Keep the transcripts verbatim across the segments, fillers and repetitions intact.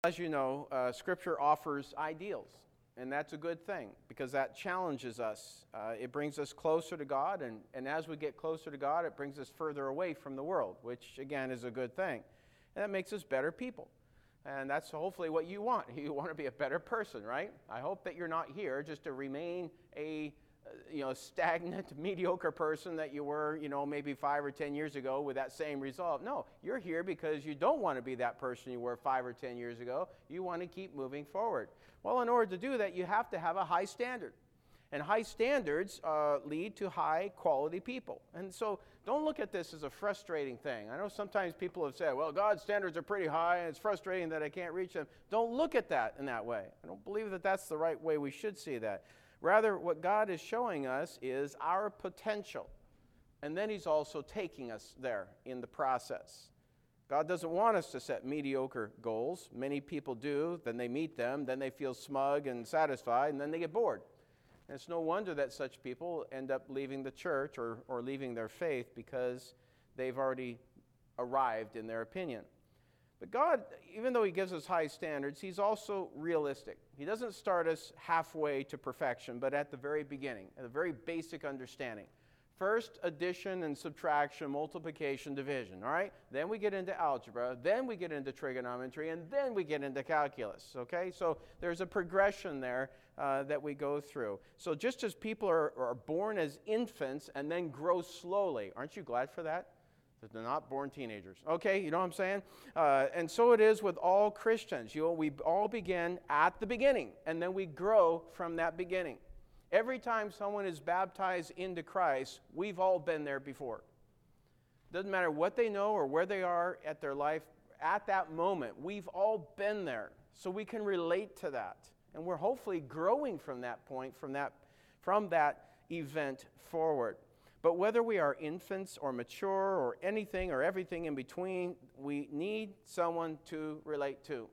As you know, uh, Scripture offers ideals, and that's a good thing because that challenges us. Uh, it brings us closer to God, and, and as we get closer to God, it brings us further away from the world, which, again, is a good thing. And that makes us better people. And that's hopefully what you want. You want to be a better person, right? I hope that you're not here just to remain a you know, stagnant, mediocre person that you were, you know, maybe five or ten years ago with that same result. No, you're here because you don't want to be that person you were five or ten years ago. You want to keep moving forward. Well, in order to do that, you have to have a high standard. And high standards uh, lead to high quality people. And so don't look at this as a frustrating thing. I know sometimes people have said, well, God's standards are pretty high and it's frustrating that I can't reach them. Don't look at that in that way. I don't believe that that's the right way we should see that. Rather, what God is showing us is our potential. And then he's also taking us there in the process. God doesn't want us to set mediocre goals. Many people do. Then they meet them. Then they feel smug and satisfied. And then they get bored. And it's no wonder that such people end up leaving the church or, or leaving their faith because they've already arrived in their opinion. But God, even though he gives us high standards, he's also realistic. He doesn't start us halfway to perfection, but at the very beginning, at the very basic understanding. First, addition and subtraction, multiplication, division, all right? Then we get into algebra, then we get into trigonometry, and then we get into calculus, okay? So there's a progression there uh, that we go through. So just as people are, are born as infants and then grow slowly, aren't you glad for that? That they're not born teenagers. Okay, you know what I'm saying? Uh, and so it is with all Christians. You know, we all begin at the beginning, and then we grow from that beginning. Every time someone is baptized into Christ, we've all been there before. Doesn't matter what they know or where they are at their life, at that moment, we've all been there. So we can relate to that. And we're hopefully growing from that point, from that, from that event forward. But whether we are infants or mature or anything or everything in between, we need someone to relate to.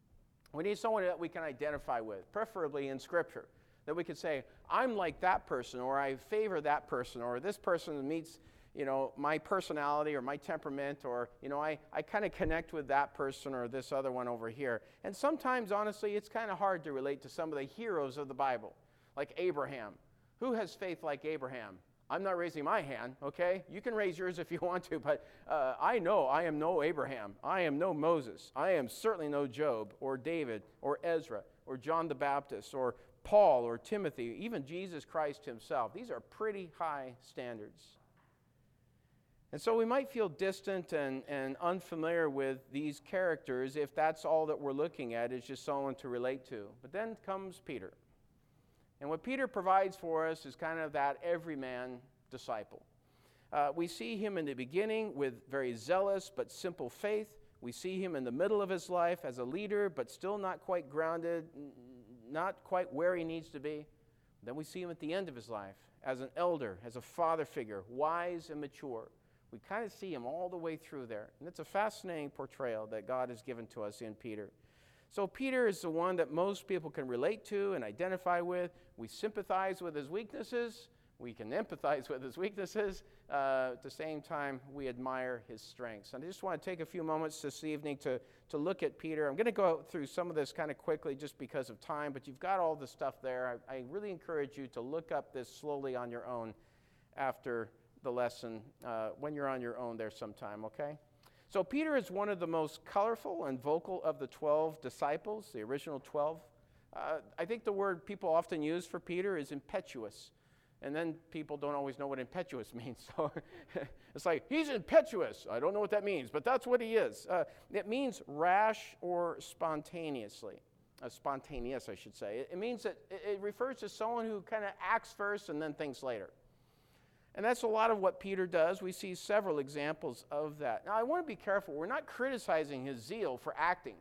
We need someone that we can identify with, preferably in Scripture, that we could say, I'm like that person, or I favor that person, or this person meets, you know, my personality or my temperament, or, you know, I, I kind of connect with that person or this other one over here. And sometimes, honestly, it's kind of hard to relate to some of the heroes of the Bible, like Abraham. Who has faith like Abraham? I'm not raising my hand, okay? You can raise yours if you want to, but uh, I know I am no Abraham. I am no Moses. I am certainly no Job or David or Ezra or John the Baptist or Paul or Timothy, even Jesus Christ himself. These are pretty high standards. And so we might feel distant and, and unfamiliar with these characters if that's all that we're looking at is just someone to relate to. But then comes Peter. And what Peter provides for us is kind of that everyman disciple. Uh, we see him in the beginning with very zealous but simple faith. We see him in the middle of his life as a leader but still not quite grounded, not quite where he needs to be. Then we see him at the end of his life as an elder, as a father figure, wise and mature. We kind of see him all the way through there. And it's a fascinating portrayal that God has given to us in Peter. So Peter is the one that most people can relate to and identify with. We sympathize with his weaknesses. We can empathize with his weaknesses. Uh, at the same time, we admire his strengths. And I just want to take a few moments this evening to, to look at Peter. I'm going to go through some of this kind of quickly just because of time, but you've got all the stuff there. I, I really encourage you to look up this slowly on your own after the lesson, uh, when you're on your own there sometime, okay? So Peter is one of the most colorful and vocal of the twelve disciples, the original twelve. Uh, I think the word people often use for Peter is impetuous. And then people don't always know what impetuous means. So it's like, he's impetuous. I don't know what that means, but that's what he is. Uh, it means rash or spontaneously. Uh, spontaneous, I should say. It, it means that it, it refers to someone who kind of acts first and then thinks later. And that's a lot of what Peter does. We see several examples of that. Now, I want to be careful. We're not criticizing his zeal for acting.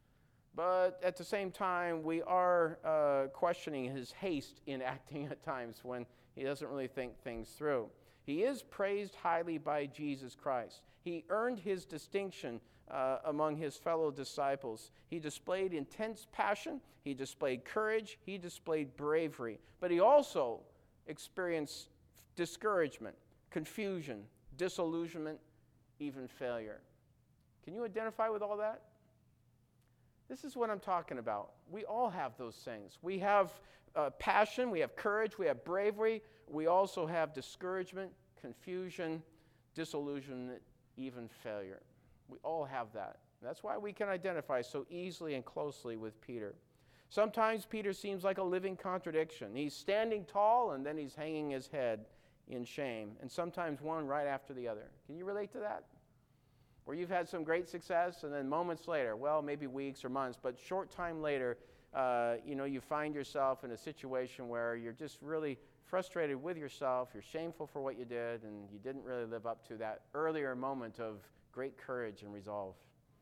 But at the same time, we are uh, questioning his haste in acting at times when he doesn't really think things through. He is praised highly by Jesus Christ. He earned his distinction uh, among his fellow disciples. He displayed intense passion. He displayed courage. He displayed bravery. But he also experienced discouragement, confusion, disillusionment, even failure. Can you identify with all that? This is what I'm talking about. We all have those things. We have uh, passion, we have courage, we have bravery. We also have discouragement, confusion, disillusionment, even failure. We all have that. That's why we can identify so easily and closely with Peter. Sometimes Peter seems like a living contradiction. He's standing tall and then he's hanging his head in shame, and sometimes one right after the other. Can you relate to that? Where you've had some great success and then moments later, well, maybe weeks or months, but short time later, uh, you know, you find yourself in a situation where you're just really frustrated with yourself, you're shameful for what you did, and you didn't really live up to that earlier moment of great courage and resolve.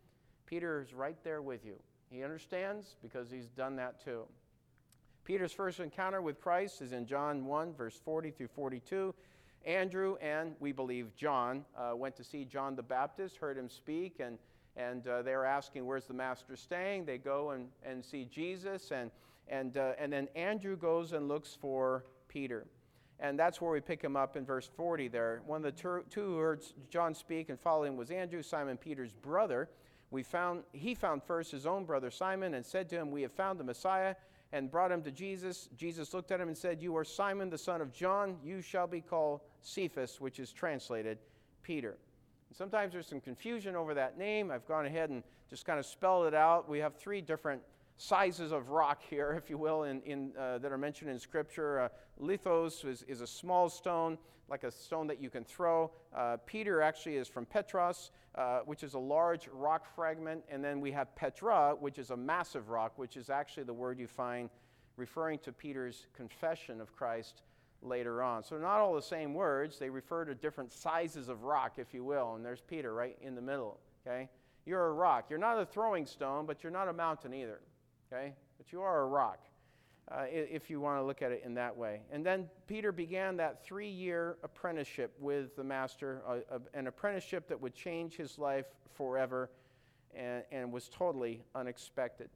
Peter's right there with you. He understands because he's done that too. Peter's first encounter with Christ is in John one, verse forty through forty-two. Andrew and, we believe, John uh, went to see John the Baptist, heard him speak, and, and uh, they were asking, where's the master staying? They go and, and see Jesus, and, and, uh, and then Andrew goes and looks for Peter. And that's where we pick him up in verse forty there. One of the two, two who heard John speak and follow him was Andrew, Simon Peter's brother. We found He found first his own brother Simon and said to him, we have found the Messiah, and brought him to Jesus. Jesus looked at him and said, you are Simon, the son of John. You shall be called Cephas, which is translated Peter. And sometimes there's some confusion over that name. I've gone ahead and just kind of spelled it out. We have three different sizes of rock here, if you will, in, in, uh, that are mentioned in Scripture. Uh, lithos is, is a small stone, like a stone that you can throw. Uh, Peter actually is from Petros, uh, which is a large rock fragment. And then we have Petra, which is a massive rock, which is actually the word you find referring to Peter's confession of Christ later on. So not all the same words. They refer to different sizes of rock, if you will. And there's Peter right in the middle, okay? You're a rock. You're not a throwing stone, but you're not a mountain either. Okay? But you are a rock, uh, if you want to look at it in that way. And then Peter began that three-year apprenticeship with the master, uh, uh, an apprenticeship that would change his life forever and, and was totally unexpected.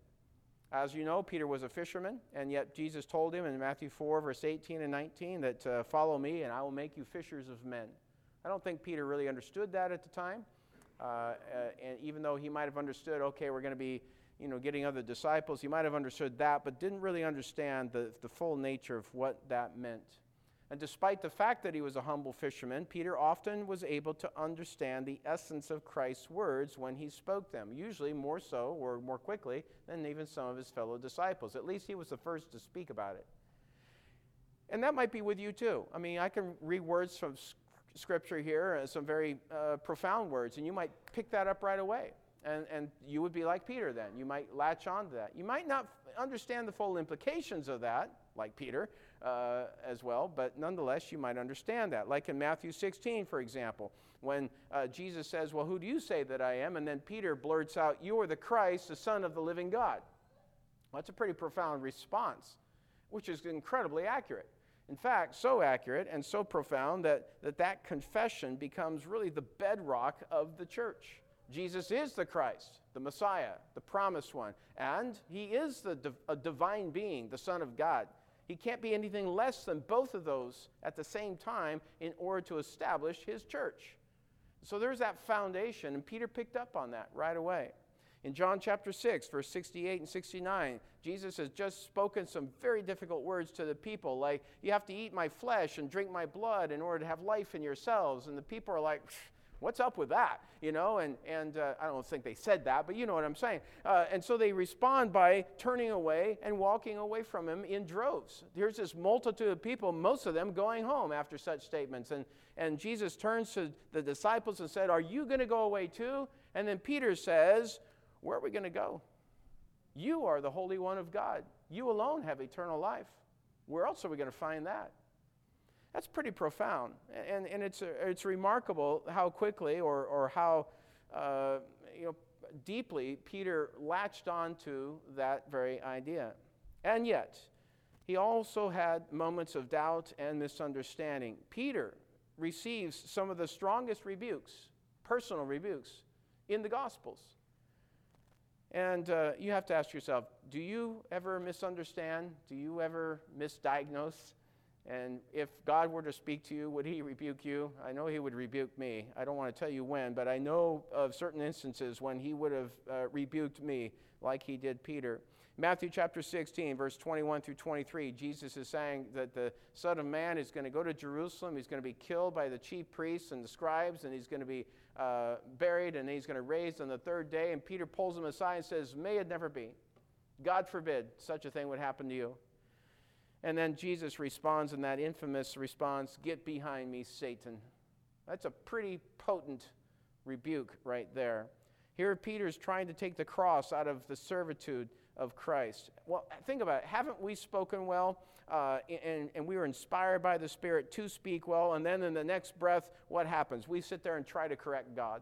As you know, Peter was a fisherman, and yet Jesus told him in Matthew four, verse eighteen and nineteen, that uh, follow me and I will make you fishers of men. I don't think Peter really understood that at the time, uh, uh, and even though he might have understood, okay, we're going to be you know, getting other disciples. He might have understood that, but didn't really understand the, the full nature of what that meant. And despite the fact that he was a humble fisherman, Peter often was able to understand the essence of Christ's words when he spoke them, usually more so or more quickly than even some of his fellow disciples. At least he was the first to speak about it. And that might be with you too. I mean, I can read words from Scripture here, uh, some very uh, profound words, and you might pick that up right away. And, and you would be like Peter then. You might latch on to that. You might not f- understand the full implications of that, like Peter uh, as well, but nonetheless, you might understand that. Like in Matthew sixteen, for example, when uh, Jesus says, well, who do you say that I am? And then Peter blurts out, you are the Christ, the Son of the living God. Well, that's a pretty profound response, which is incredibly accurate. In fact, so accurate and so profound that that, that confession becomes really the bedrock of the church. Jesus is the Christ, the Messiah, the promised one, and he is the div- a divine being, the Son of God. He can't be anything less than both of those at the same time in order to establish his church. So there's that foundation, and Peter picked up on that right away. In John chapter six, verse sixty-eight and sixty-nine, Jesus has just spoken some very difficult words to the people, like, you have to eat my flesh and drink my blood in order to have life in yourselves. And the people are like, what's up with that? You know, and, and uh, I don't think they said that, but you know what I'm saying. Uh, and so they respond by turning away and walking away from him in droves. There's this multitude of people, most of them going home after such statements. And, and Jesus turns to the disciples and said, are you going to go away too? And then Peter says, where are we going to go? You are the Holy One of God. You alone have eternal life. Where else are we going to find that? That's pretty profound, and, and it's, it's remarkable how quickly or, or how uh, you know, deeply Peter latched on to that very idea. And yet, he also had moments of doubt and misunderstanding. Peter receives some of the strongest rebukes, personal rebukes, in the Gospels. And uh, you have to ask yourself, do you ever misunderstand? Do you ever misdiagnose? And if God were to speak to you, would he rebuke you? I know he would rebuke me. I don't want to tell you when, but I know of certain instances when he would have uh, rebuked me like he did Peter. Matthew chapter sixteen, verse twenty-one through twenty-three, Jesus is saying that the Son of Man is going to go to Jerusalem. He's going to be killed by the chief priests and the scribes, and he's going to be uh, buried, and he's going to raise on the third day. And Peter pulls him aside and says, may it never be. God forbid such a thing would happen to you. And then Jesus responds in that infamous response, get behind me, Satan. That's a pretty potent rebuke right there. Here Peter's trying to take the cross out of the servitude of Christ. Well, think about it. Haven't we spoken well, uh, and, and we were inspired by the Spirit to speak well, and then in the next breath, what happens? We sit there and try to correct God.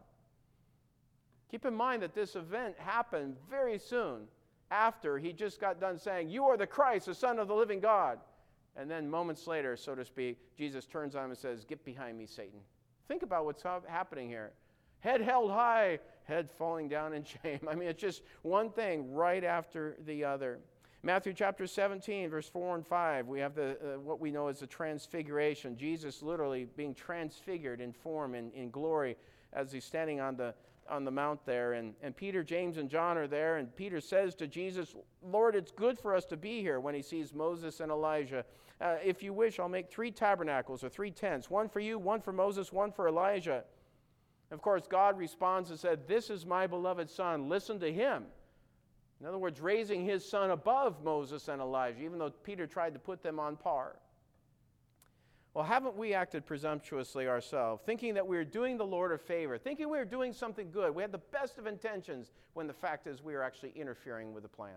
Keep in mind that this event happened very soon after he just got done saying, you are the Christ, the Son of the living God. And then moments later, so to speak, Jesus turns on him and says, get behind me, Satan. Think about what's happening here. Head held high, head falling down in shame. I mean, it's just one thing right after the other. Matthew chapter seventeen, verse four and five, we have the uh, what we know as the transfiguration. Jesus literally being transfigured in form and in glory as he's standing on the on the mount there. And, and Peter, James, and John are there. And Peter says to Jesus, Lord, it's good for us to be here, when he sees Moses and Elijah. Uh, if you wish, I'll make three tabernacles or three tents, one for you, one for Moses, one for Elijah. Of course, God responds and said, this is my beloved Son. Listen to him. In other words, raising his Son above Moses and Elijah, even though Peter tried to put them on par. Well, haven't we acted presumptuously ourselves, thinking that we were doing the Lord a favor, thinking we were doing something good? We had the best of intentions, when the fact is we were actually interfering with the plan.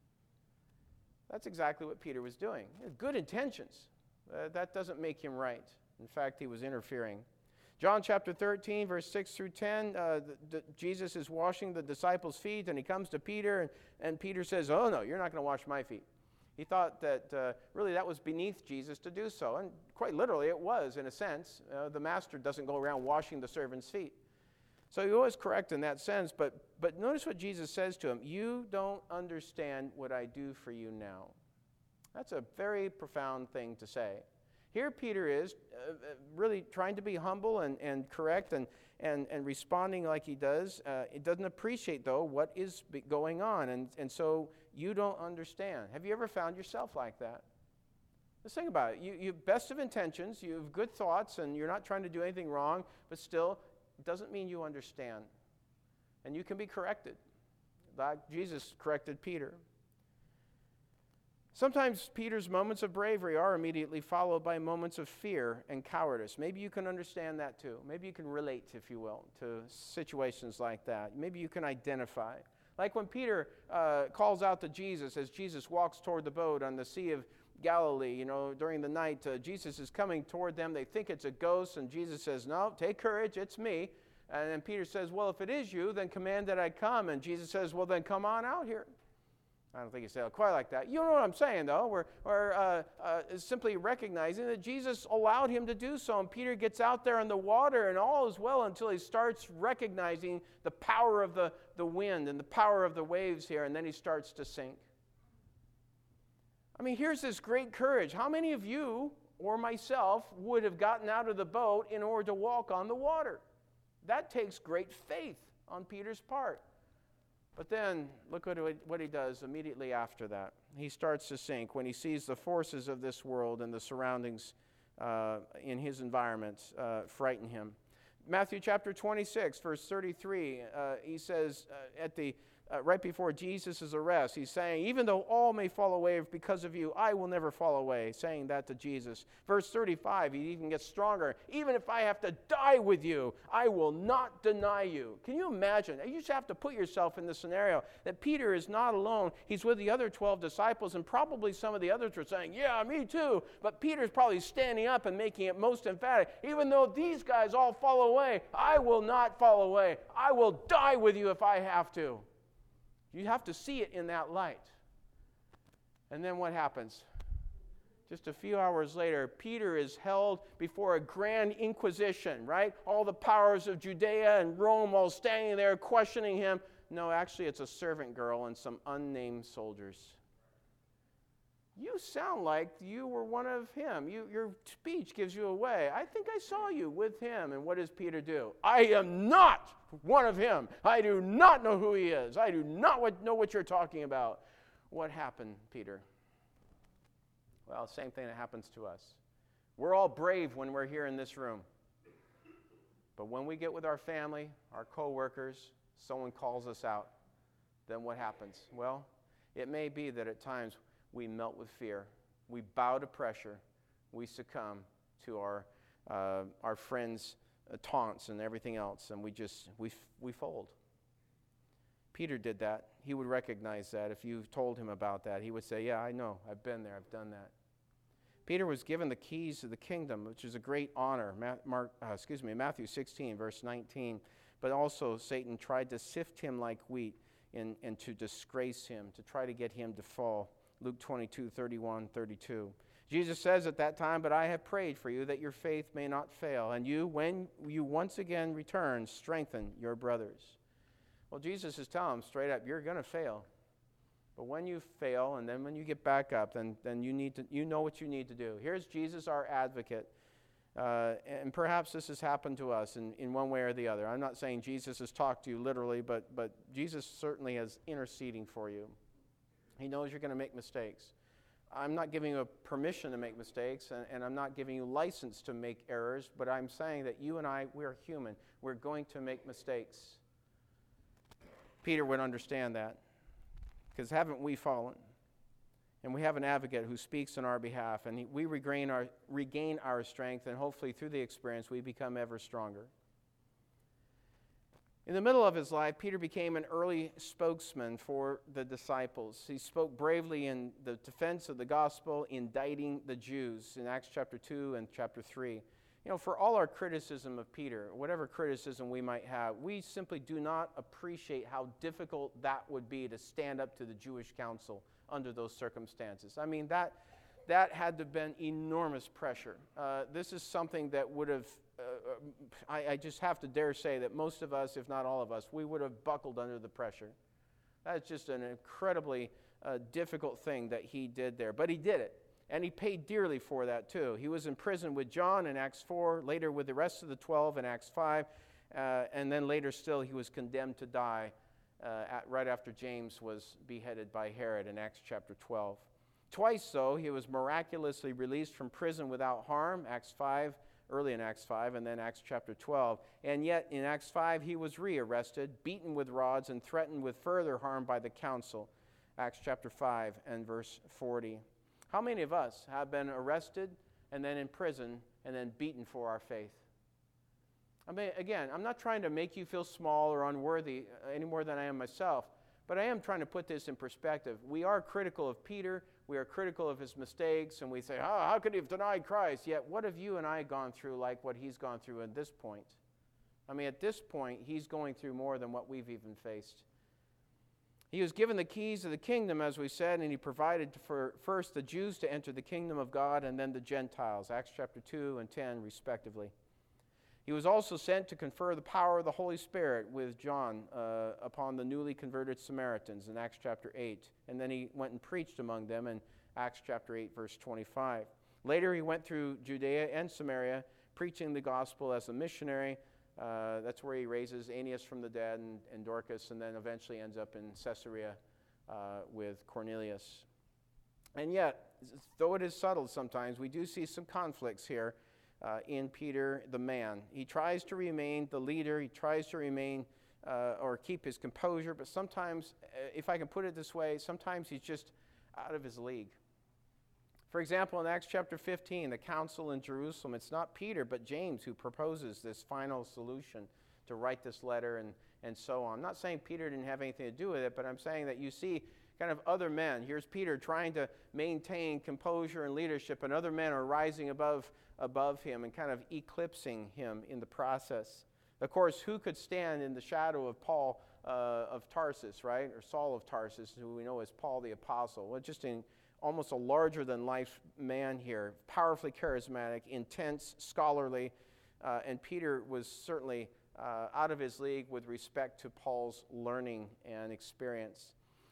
That's exactly what Peter was doing. He had good intentions. Uh, that doesn't make him right. In fact, he was interfering. John chapter thirteen, verse six through ten, uh, the, the, Jesus is washing the disciples' feet, and he comes to Peter, and, and Peter says, oh, no, you're not going to wash my feet. He thought that uh, really that was beneath Jesus to do so, and quite literally it was, in a sense. Uh, the master doesn't go around washing the servant's feet. So he was correct in that sense, but, but notice what Jesus says to him. You don't understand what I do for you now. That's a very profound thing to say. Here Peter is uh, really trying to be humble and, and correct and, and, and responding like he does. Uh, it doesn't appreciate, though, what is going on. And, and so you don't understand. Have you ever found yourself like that? Let's think about it. You, you have best of intentions, you have good thoughts, and you're not trying to do anything wrong, but still, it doesn't mean you understand. And you can be corrected, like Jesus corrected Peter. Sometimes Peter's moments of bravery are immediately followed by moments of fear and cowardice. Maybe you can understand that too. Maybe you can relate, if you will, to situations like that. Maybe you can identify. Like when Peter uh, calls out to Jesus as Jesus walks toward the boat on the Sea of Galilee, you know, during the night, uh, Jesus is coming toward them. They think it's a ghost, and Jesus says, no, take courage, it's me. And then Peter says, well, if it is you, then command that I come. And Jesus says, well, then come on out here. I don't think he said it quite like that. You know what I'm saying, though. We're, we're uh, uh, simply recognizing that Jesus allowed him to do so. And Peter gets out there in the water, and all is well until he starts recognizing the power of the, the wind and the power of the waves here, and then he starts to sink. I mean, here's this great courage. How many of you or myself would have gotten out of the boat in order to walk on the water? That takes great faith on Peter's part. But then, look at what he does immediately after that. He starts to sink when he sees the forces of this world and the surroundings uh, in his environment uh, frighten him. Matthew chapter twenty-six, verse thirty-three, uh, he says uh, at the uh, right before Jesus' arrest, he's saying, even though all may fall away because of you, I will never fall away, saying that to Jesus. Verse thirty-five, he even gets stronger. Even if I have to die with you, I will not deny you. Can you imagine? You just have to put yourself in the scenario that Peter is not alone. He's with the other twelve disciples, and probably some of the others are saying, yeah, me too. But Peter's probably standing up and making it most emphatic. Even though these guys all fall away, I will not fall away. I will die with you if I have to. You have to see it in that light. And then what happens? Just a few hours later, Peter is held before a grand inquisition, right? All the powers of Judea and Rome all standing there questioning him. No, actually, it's a servant girl and some unnamed soldiers. you sound like you were one of him. You, your speech gives you away. I think I saw you with him. And what does Peter do? I am not one of him. I do not know who he is. I do not know what you're talking about. What happened, Peter? Well, same thing that happens to us. We're all brave when we're here in this room. But when we get with our family, our coworkers, someone calls us out, then what happens? Well, it may be that at times we melt with fear. We bow to pressure. We succumb to our uh, our friends' uh, taunts and everything else, and we just we f- we fold. Peter did that. He would recognize that. If you told him about that, he would say, "Yeah, I know. I've been there. I've done that." Peter was given the keys to the kingdom, which is a great honor. Ma- Mark, uh, excuse me, Matthew sixteen, verse nineteen. But also Satan tried to sift him like wheat and, and to disgrace him, to try to get him to fall. Luke twenty-two, thirty-one, thirty-two. Jesus says at that time, "But I have prayed for you that your faith may not fail. And you, when you once again return, strengthen your brothers." Well, Jesus is telling them straight up, you're going to fail. But when you fail and then when you get back up, then, then you need to you know what you need to do. Here's Jesus, our advocate. Uh, and perhaps this has happened to us in, in one way or the other. I'm not saying Jesus has talked to you literally, but, but Jesus certainly is interceding for you. He knows you're going to make mistakes. I'm not giving you permission to make mistakes, and, and I'm not giving you license to make errors, but I'm saying that you and I, we're human. We're going to make mistakes. Peter would understand that, because haven't we fallen? And we have an advocate who speaks on our behalf, and he, we regain our, regain our strength, and hopefully through the experience we become ever stronger. In the middle of his life, Peter became an early spokesman for the disciples. He spoke bravely in the defense of the gospel, indicting the Jews in Acts chapter two and chapter three. You know, for all our criticism of Peter, whatever criticism we might have, we simply do not appreciate how difficult that would be to stand up to the Jewish council under those circumstances. I mean, that that had to have been enormous pressure. Uh, this is something that would have, uh, I, I just have to dare say that most of us, if not all of us, we would have buckled under the pressure. That's just an incredibly uh, difficult thing that he did there. But he did it, and he paid dearly for that too. He was in prison with John in Acts four, later with the rest of the twelve in Acts five, uh, and then later still he was condemned to die uh, at, right after James was beheaded by Herod in Acts chapter twelve. Twice, though, he was miraculously released from prison without harm, Acts five, early in Acts five, and then Acts chapter twelve. And yet, in Acts five, he was rearrested, beaten with rods, and threatened with further harm by the council, Acts chapter five and verse forty. How many of us have been arrested and then in prison and then beaten for our faith? I mean, again, I'm not trying to make you feel small or unworthy any more than I am myself, but I am trying to put this in perspective. We are critical of Peter. We are critical of his mistakes, and we say, oh, how could he have denied Christ? Yet, what have you and I gone through like what he's gone through at this point? I mean, at this point, he's going through more than what we've even faced. He was given the keys of the kingdom, as we said, and he provided for first the Jews to enter the kingdom of God and then the Gentiles, Acts chapter two and ten, respectively. He was also sent to confer the power of the Holy Spirit with John uh, upon the newly converted Samaritans in Acts chapter eight. And then he went and preached among them in Acts chapter eight, verse twenty-five. Later he went through Judea and Samaria, preaching the gospel as a missionary. Uh, that's where he raises Aeneas from the dead and, and Dorcas, and then eventually ends up in Caesarea uh, with Cornelius. And yet, though it is subtle sometimes, we do see some conflicts here. Uh, in Peter, the man. He tries to remain the leader. He tries to remain uh, or keep his composure, but sometimes, if I can put it this way, sometimes he's just out of his league. For example, in Acts chapter fifteen, the council in Jerusalem, it's not Peter but James who proposes this final solution to write this letter and, and so on. I'm not saying Peter didn't have anything to do with it, but I'm saying that you see kind of other men. Here's Peter trying to maintain composure and leadership, and other men are rising above above him and kind of eclipsing him in the process. Of course, who could stand in the shadow of Paul uh, of Tarsus, right? Or Saul of Tarsus, who we know as Paul the Apostle. Well, just in almost a larger-than-life man here, powerfully charismatic, intense, scholarly, uh, and Peter was certainly uh, out of his league with respect to Paul's learning and experience.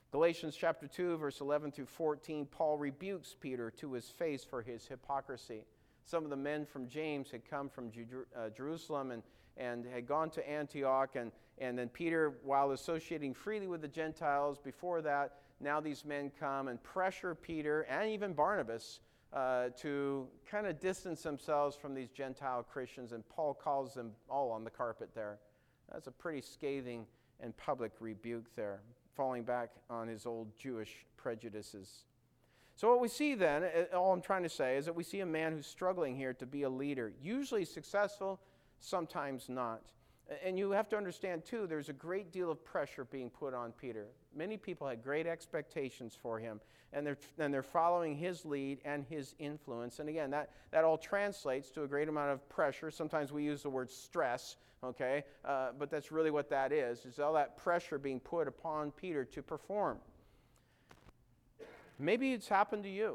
Galatians chapter two, verse eleven through fourteen, Paul rebukes Peter to his face for his hypocrisy. Some of the men from James had come from Ju- uh, Jerusalem and, and had gone to Antioch, and, and then Peter, while associating freely with the Gentiles before that, now these men come and pressure Peter and even Barnabas uh, to kind of distance themselves from these Gentile Christians, and Paul calls them all on the carpet there. That's a pretty scathing and public rebuke there, falling back on his old Jewish prejudices. So what we see then, all I'm trying to say, is that we see a man who's struggling here to be a leader, usually successful, sometimes not. And you have to understand, too, there's a great deal of pressure being put on Peter. Many people had great expectations for him, and they're, and they're following his lead and his influence. And again, that, that all translates to a great amount of pressure. Sometimes we use the word stress, okay? Uh, but that's really what that is, is all that pressure being put upon Peter to perform. Maybe it's happened to you,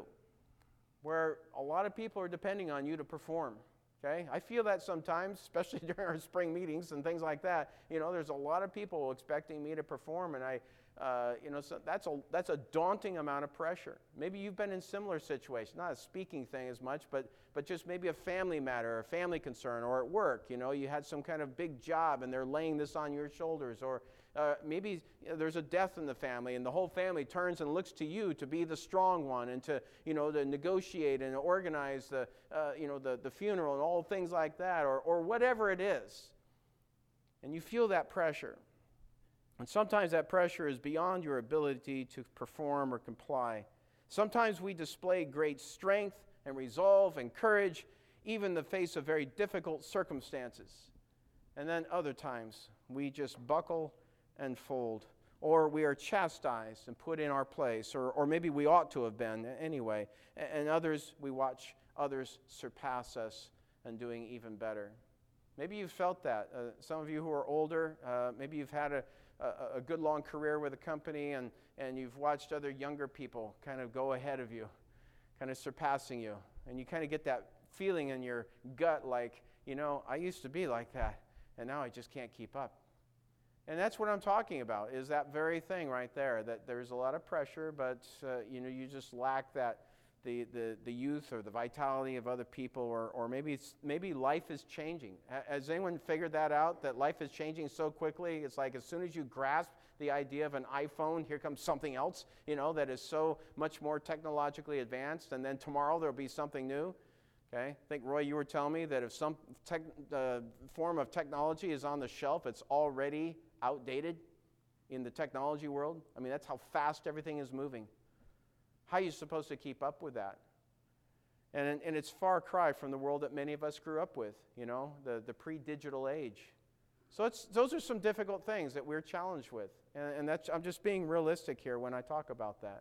where a lot of people are depending on you to perform. Okay, I feel that sometimes, especially during our spring meetings and things like that. You know, there's a lot of people expecting me to perform, and I, uh, you know, so that's a that's a daunting amount of pressure. Maybe you've been in similar situations, not a speaking thing as much, but but just maybe a family matter, or a family concern, or at work. You know, you had some kind of big job, and they're laying this on your shoulders, or uh, maybe you know, there's a death in the family, and the whole family turns and looks to you to be the strong one, and to you know to negotiate and organize the uh, you know the the funeral and all things like that, or or whatever it is, and you feel that pressure. And sometimes that pressure is beyond your ability to perform or comply. Sometimes we display great strength and resolve and courage, even in the face of very difficult circumstances. And then other times, we just buckle and fold, or we are chastised and put in our place, or, or maybe we ought to have been anyway. And others, we watch others surpass us and doing even better. Maybe you've felt that. Uh, some of you who are older, uh, maybe you've had a A, a good long career with a company, and, and you've watched other younger people kind of go ahead of you, kind of surpassing you. And you kind of get that feeling in your gut like, you know, I used to be like that, and now I just can't keep up. And that's what I'm talking about, is that very thing right there, that there's a lot of pressure, but, uh, you know, you just lack that, the, the, the youth or the vitality of other people, or, or maybe it's, maybe life is changing. Has anyone figured that out, that life is changing so quickly? It's like as soon as you grasp the idea of an iPhone, here comes something else, you know, that is so much more technologically advanced, and then tomorrow there'll be something new. Okay, I think, Roy, you were telling me that if some tech, uh, form of technology is on the shelf, it's already outdated in the technology world. I mean, that's how fast everything is moving. How are you supposed to keep up with that? And, and it's far cry from the world that many of us grew up with, you know, the, the pre-digital age. So it's, those are some difficult things that we're challenged with. And, and that's, I'm just being realistic here when I talk about that.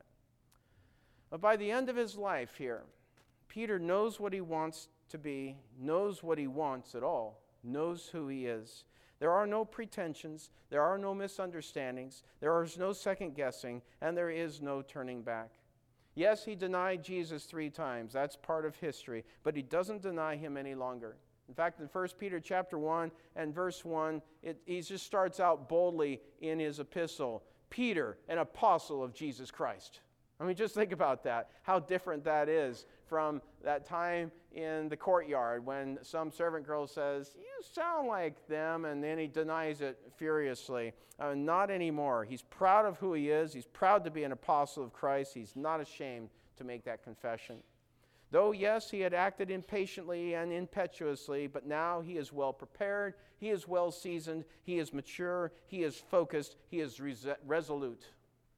But by the end of his life here, Peter knows what he wants to be, knows what he wants at all, knows who he is. There are no pretensions, there are no misunderstandings, there is no second guessing, and there is no turning back. Yes, he denied Jesus three times. That's part of history. But he doesn't deny him any longer. In fact, in First Peter chapter one and verse one, it, he just starts out boldly in his epistle. Peter, an apostle of Jesus Christ. I mean, just think about that, how different that is from that time in the courtyard when some servant girl says, you sound like them, and then he denies it furiously. Uh, not anymore. He's proud of who he is. He's proud to be an apostle of Christ. He's not ashamed to make that confession. Though, yes, he had acted impatiently and impetuously, but now he is well prepared, he is well seasoned, he is mature, he is focused, he is res- resolute.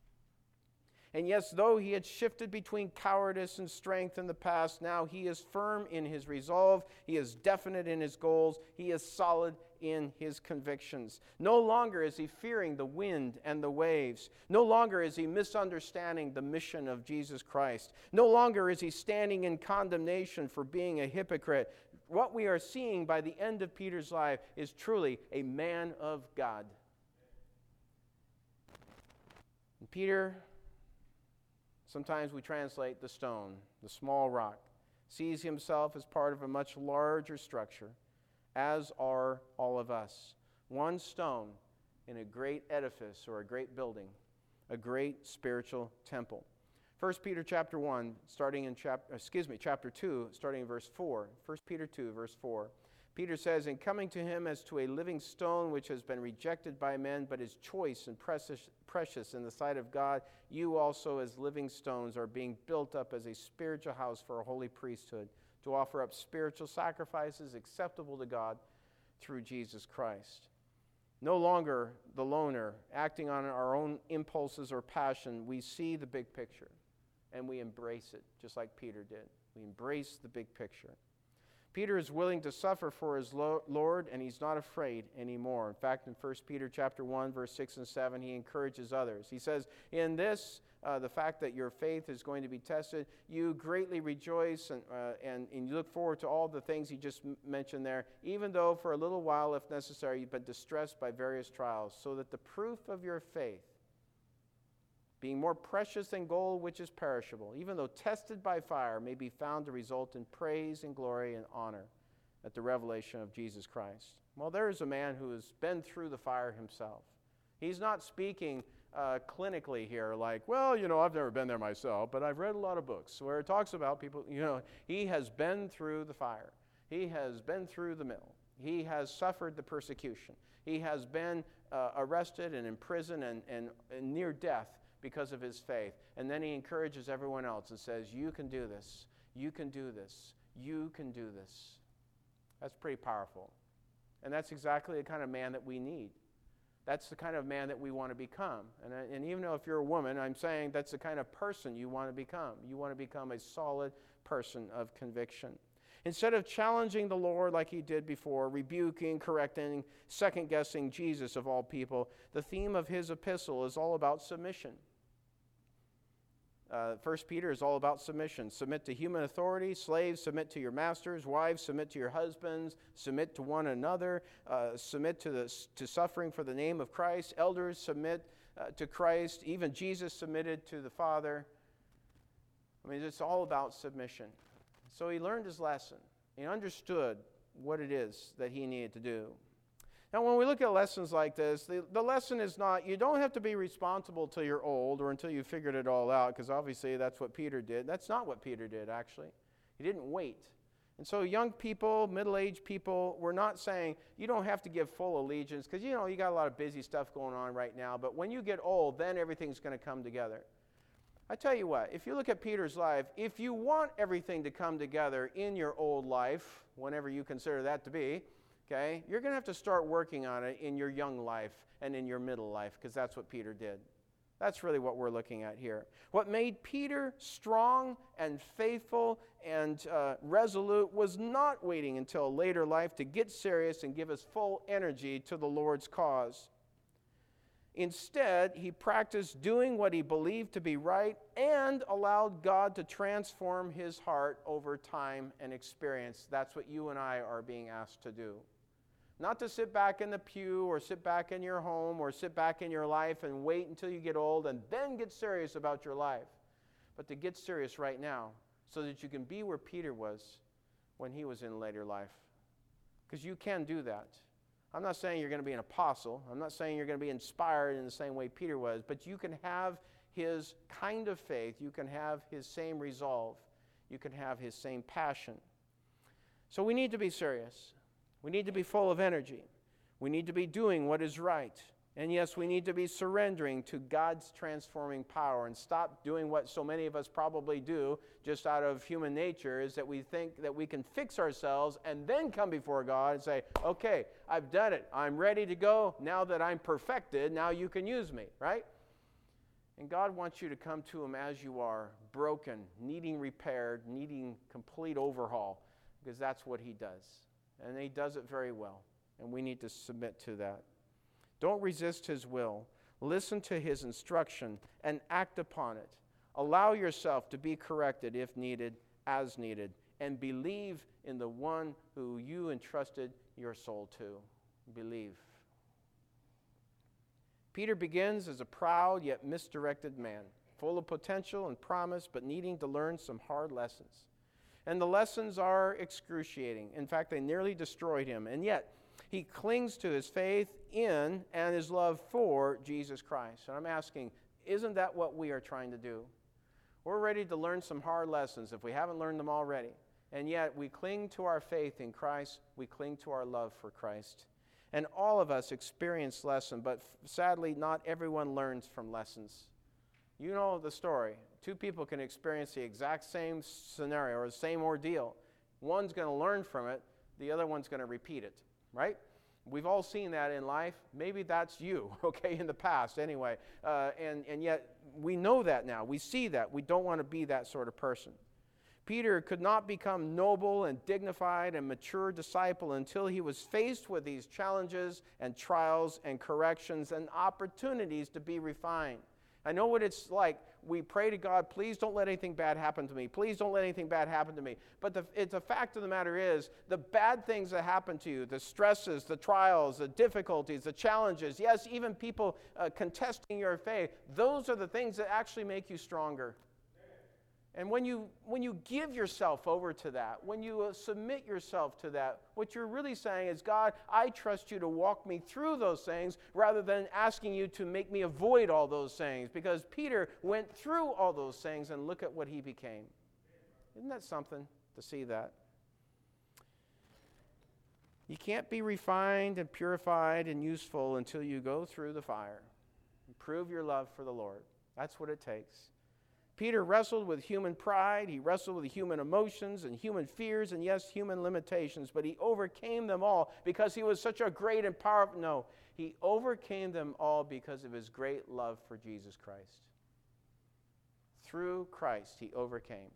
And yes, though he had shifted between cowardice and strength in the past, now he is firm in his resolve, he is definite in his goals, he is solid in his convictions. No longer is he fearing the wind and the waves. No longer is he misunderstanding the mission of Jesus Christ. No longer is he standing in condemnation for being a hypocrite. What we are seeing by the end of Peter's life is truly a man of God. And Peter, sometimes we translate the stone, the small rock, sees himself as part of a much larger structure, as are all of us. One stone in a great edifice or a great building. a great spiritual temple. First Peter chapter one, starting in chapter, excuse me, chapter two, starting in verse four. First Peter two, verse four. Peter says, "In coming to him as to a living stone which has been rejected by men, but is choice and precious, precious in the sight of God, you also as living stones are being built up as a spiritual house for a holy priesthood, to offer up spiritual sacrifices acceptable to God through Jesus Christ." No longer the loner, acting on our own impulses or passion. We see the big picture, and we embrace it, just like Peter did. We embrace the big picture. Peter is willing to suffer for his Lord, and he's not afraid anymore. In fact, in First Peter chapter one, verse six and seven, he encourages others. He says, in this, uh, the fact that your faith is going to be tested, you greatly rejoice and, uh, and, and you look forward to all the things he just m- mentioned there, even though for a little while, if necessary, you've been distressed by various trials, so that the proof of your faith, being more precious than gold which is perishable, even though tested by fire, may be found to result in praise and glory and honor at the revelation of Jesus Christ. Well, there is a man who has been through the fire himself. He's not speaking uh, clinically here like, well, you know, I've never been there myself, but I've read a lot of books where it talks about people, you know, he has been through the fire. He has been through the mill. He has suffered the persecution. He has been uh, arrested and imprisoned and, and, and near death because of his faith. And then he encourages everyone else and says, you can do this, you can do this, you can do this. That's pretty powerful. And that's exactly the kind of man that we need. That's the kind of man that we want to become. And, and even though if you're a woman, I'm saying that's the kind of person you want to become. You want to become a solid person of conviction. Instead of challenging the Lord like he did before, rebuking, correcting, second-guessing Jesus of all people, the theme of his epistle is all about submission. Uh, First Peter is all about submission. Submit to human authority. Slaves, submit to your masters. Wives, submit to your husbands. Submit to one another. Uh, submit to, the, to suffering for the name of Christ. Elders, submit uh, to Christ. Even Jesus submitted to the Father. I mean, it's all about submission. So he learned his lesson. He understood what it is that he needed to do. Now, when we look at lessons like this, the, the lesson is not, you don't have to be responsible till you're old or until you figured it all out, because obviously that's what Peter did. That's not what Peter did, actually. He didn't wait. And so young people, middle-aged people, we're not saying you don't have to give full allegiance, because, you know, you got a lot of busy stuff going on right now, but when you get old, then everything's going to come together. I tell you what, if you look at Peter's life, if you want everything to come together in your old life, whenever you consider that to be, okay, you're going to have to start working on it in your young life and in your middle life, because that's what Peter did. That's really what we're looking at here. What made Peter strong and faithful and uh, resolute was not waiting until later life to get serious and give his full energy to the Lord's cause. Instead, he practiced doing what he believed to be right and allowed God to transform his heart over time and experience. That's what you and I are being asked to do. Not to sit back in the pew or sit back in your home or sit back in your life and wait until you get old and then get serious about your life, but to get serious right now so that you can be where Peter was when he was in later life. Because you can do that. I'm not saying you're going to be an apostle. I'm not saying you're going to be inspired in the same way Peter was, but you can have his kind of faith. You can have his same resolve. You can have his same passion. So we need to be serious. We need to be full of energy. We need to be doing what is right. And yes, we need to be surrendering to God's transforming power and stop doing what so many of us probably do just out of human nature, is that we think that we can fix ourselves and then come before God and say, okay, I've done it. I'm ready to go. Now that I'm perfected, now you can use me, right? And God wants you to come to him as you are, broken, needing repaired, needing complete overhaul, because that's what he does. And he does it very well, and we need to submit to that. Don't resist his will. Listen to his instruction and act upon it. Allow yourself to be corrected if needed, as needed, and believe in the one who you entrusted your soul to. Believe. Peter begins as a proud yet misdirected man, full of potential and promise, but needing to learn some hard lessons. And the lessons are excruciating. In fact, they nearly destroyed him. And yet, he clings to his faith in and his love for Jesus Christ. And I'm asking, Isn't that what we are trying to do? We're ready to learn some hard lessons if we haven't learned them already. And yet we cling to our faith in Christ. We cling to our love for Christ. And all of us experience lessons, but sadly not everyone learns from lessons. You know the story. Two people can experience the exact same scenario or the same ordeal. One's going to learn from it. The other one's going to repeat it, right? We've all seen that in life. Maybe that's you, okay, in the past anyway. Uh, and, and yet we know that now. We see that. We don't want to be that sort of person. Peter could not become noble and dignified and mature disciple until he was faced with these challenges and trials and corrections and opportunities to be refined. I know what it's like. We pray to God, please don't let anything bad happen to me. Please don't let anything bad happen to me. But the, it's a fact of the matter is, the bad things that happen to you, the stresses, the trials, the difficulties, the challenges, yes, even people uh, contesting your faith, those are the things that actually make you stronger. And when you, when you give yourself over to that, when you uh, submit yourself to that, what you're really saying is, God, I trust you to walk me through those things rather than asking you to make me avoid all those things. Because Peter went through all those things and look at what he became. Isn't that something to see that? You can't be refined and purified and useful until you go through the fire and prove your love for the Lord. That's what it takes. Peter wrestled with human pride, he wrestled with human emotions and human fears and, yes, human limitations, but he overcame them all because he was such a great and powerful, no, he overcame them all because of his great love for Jesus Christ. Through Christ, he overcame.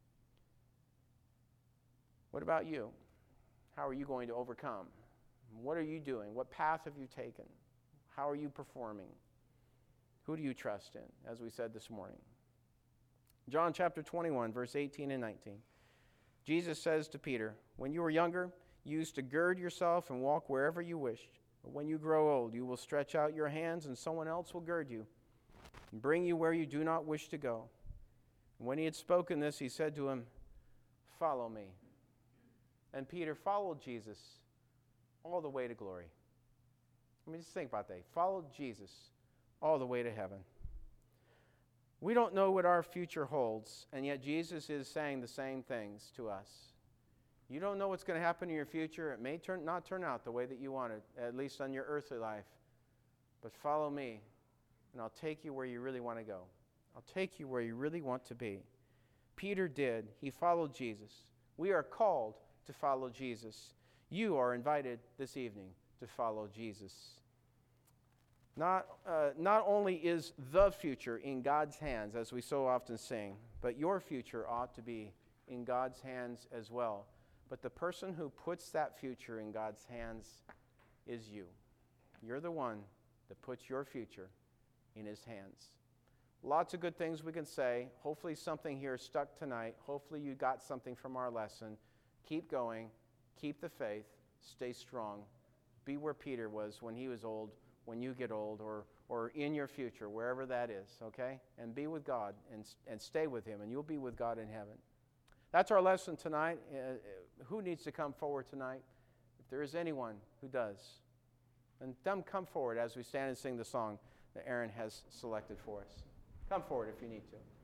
What about you? How are you going to overcome? What are you doing? What path have you taken? How are you performing? Who do you trust in, as we said this morning? John chapter twenty-one, verse eighteen and nineteen. Jesus says to Peter, when you were younger, you used to gird yourself and walk wherever you wished. But when you grow old, you will stretch out your hands and someone else will gird you and bring you where you do not wish to go. And when he had spoken this, he said to him, follow me. And Peter followed Jesus all the way to glory. I mean, just think about that. He followed Jesus all the way to heaven. We don't know what our future holds, and yet Jesus is saying the same things to us. You don't know what's going to happen in your future. It may turn, not turn out the way that you want it, at least on your earthly life. But follow me, and I'll take you where you really want to go. I'll take you where you really want to be. Peter did. He followed Jesus. We are called to follow Jesus. You are invited this evening to follow Jesus. Not, uh, not only is the future in God's hands, as we so often sing, but your future ought to be in God's hands as well. But the person who puts that future in God's hands is you. You're the one that puts your future in his hands. Lots of good things we can say. Hopefully something here stuck tonight. Hopefully you got something from our lesson. Keep going. Keep the faith. Stay strong. Be where Peter was when he was old, when you get old, or or in your future, wherever that is, okay? And be with God and, and stay with him, and you'll be with God in heaven. That's our lesson tonight. Uh, who needs to come forward tonight? If there is anyone who does, then them come forward as we stand and sing the song that Aaron has selected for us. Come forward if you need to.